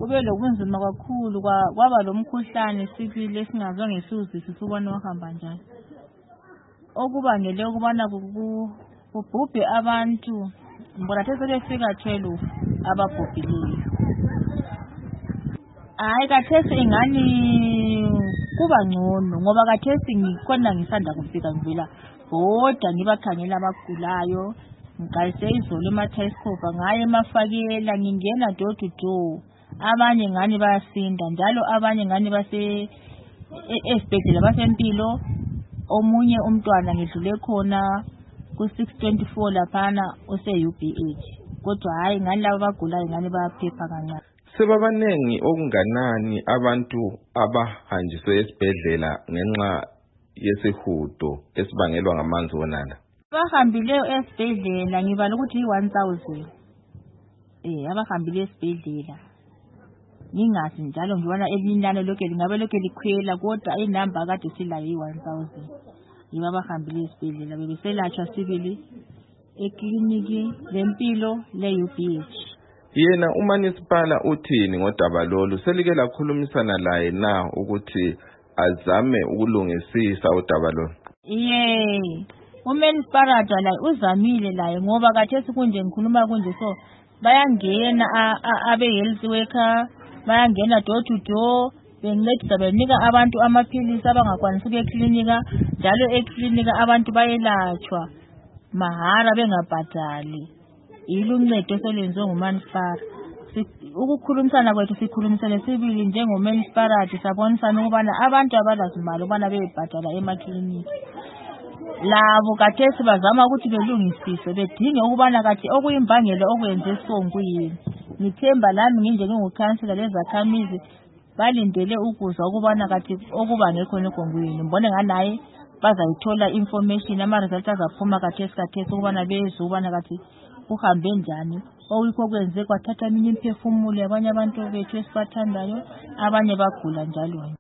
kube lokunzima kakhulu kwaba lomkhuhlane sibili esingazange ngesizwe sibona wahamba njalo. Okubangele ukubana kubhubhe abantu mbona sebefika 12 ababhubhileyo. Hayi kathesi ingani kuba ngcono ngoba kathesi ngikhona ngisanda kufika ngivela bodwa ngibakhangela abagulayo ngiqalise izolo emathayiscope ngaye emafakela ngingena door to door. Abanye ngani bayasinda njalo abanye ngani base esibhedlela basempilo. Omunye umntwana ngidlule khona ku 624 laphana ose UBH. Kodwa hayi ngani laba bagulayo ngani bayaphepha kancane. Sebabanengi okunganani abantu abahanjiswe esibhedlela ngenxa yesihudo esibangelwa ngamanzi wonala? Abahambileyo esibhedlela ngibala ukuthi 1000. Abahambileyo esibhedlela. Ngingazi njalo ngibona elinani lokho lingabe lokho likhwela kodwa inamba kade silayo 1000. Yiba abahambileyo esibhedlela bebeselatshwa sibili ekliniki lempilo le UBH. Yena uManisipala uthini ngodaba lolu? Selike lakhulumisana laye na ukuthi azame ukulungisisa udaba lolu? Umanisipala la uzamile laye ngoba kathesi kunje ngikhuluma kunje so bayangena abe health worker bayangena door to door bencedisa benika abantu amaphilisi abangakwanisi ukuya eklinika njalo eklinika abantu bayelatshwa mahara bengabhadali. Iluncedo selwenziwe nguManisipala. Ukukhulumisana kwethu sikhulumisane sibili njengoManisipala sisabonisana ukubana abantu abalazimali ukubana bebhadala emaklinika. Labo kathesi bazama ukuthi belungisise bedinge ukubana kathi okuyimbangela okwenze songuyini. Ngithemba lami nginje ngingukhansela lezakhamizi balindele ukuzwa ukubana kathi okuba ngekho nekonguyini. Mbone nganaye bazayithola information ama results azaphuma kathesi ukubana bezwe ukubana kathi kuhambe njani. Okuyikho kwenze kwathatha eminye imphefumulo yabanye abantu bethu esibathandayo abanye bagula njalo.